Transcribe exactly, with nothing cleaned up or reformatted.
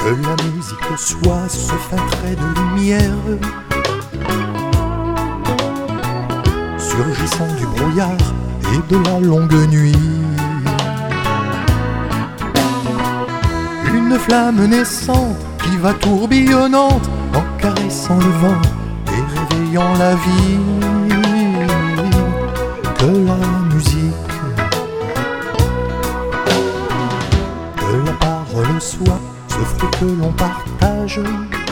Que la musique soit ce fin trait de lumière surgissant du brouillard et de la longue nuit. Une flamme naissante qui va tourbillonnante en caressant le vent et réveillant la vie. Que la musique, que la parole soit ce fruit que l'on partage